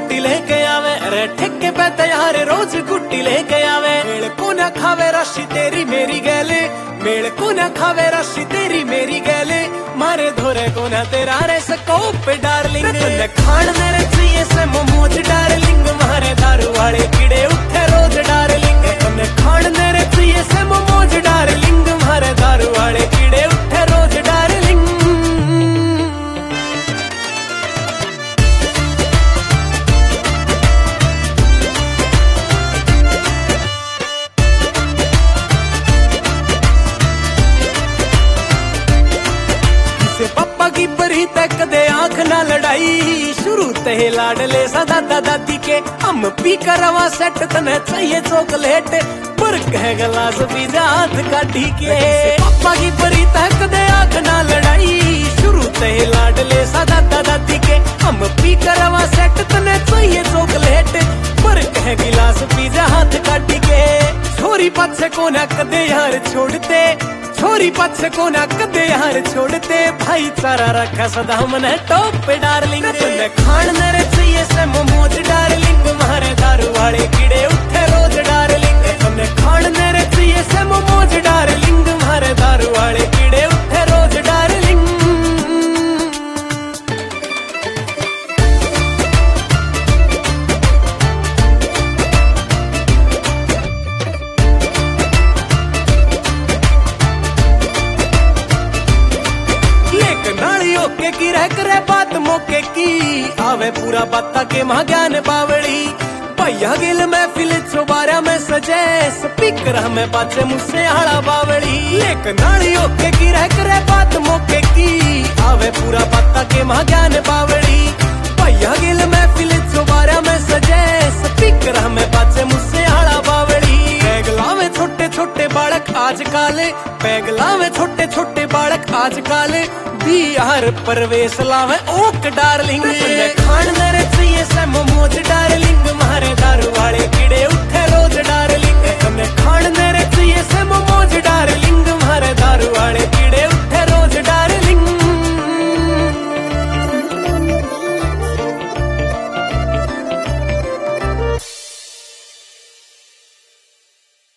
गुट्टी लेके आवे, अरे ठेके पे तैयार रोज गुट्टी लेके आवे। मेल को न खावे रशी तेरी मेरी गैले, मेल को न खावे रशी तेरी मेरी गैले, मारे धोरे को न तेरा रे स्कोप डार्लिंग। खान मेरे चाहिए से मोमोज डार्लिंग, मारे दारू वाले कीड़े उठे रोज डार्लिंग। खान मेरे चाहिए से मोमोज डार्लिंग, मारे दारू वाले कीड़े उठे रोज डार्लिंग। पापा की परी तक दे आंख ना लड़ाई, शुरू ते लाडले सा दादा दादी के। हम पी करवा सेट तने चाहिए चॉकलेट, पर कह गलास पी जा हाथ काटी के। पापा की परी तक दे आंख ना लड़ाई, शुरू ते लाडले सा दादा दादी के। हम पी करवा सेट तने चाहिए चॉकलेट, पर कह गिलास पी जा हाथ काटी के। छोरी पाछे को ना कदे यार छोड़ते, छोरी पाछे को ना कदे यार छोड़ते, भाईचारा रखा सदा मने टॉप पे डार्लिंग। खान मेरे चाहिए से मोमोज डार्लिंग, मारे दारू वाले कीड़े उठे रोज डार्लिंग। खान मेरे चाहिए से मोमोज डार्लिंग, मारे दारू वाले कीड़े उठे रोज डार्लिंग। ओके की रह करे बात मौके की, आवे पूरा बाता के मां ज्ञान बावड़ी। भैया गिल महफिल चौबारा में सजे, स्पीकर हमें बाजे मुझसे आड़ा बावड़ी। एक नाली ओके की रह करे बात मौके की, आवे पूरा बाता के मां ज्ञान बावड़ी। भैया गिल महफिल चौबारा में सजे, स्पीकर हमें बाजे मुझसे आड़ा बावड़ी। पैगला में छोटे छोटे बालक आजकल, पैगला में छोटे छोटे बालक आजकल, बिहार प्रवेश लावे ओक डार्लिंग।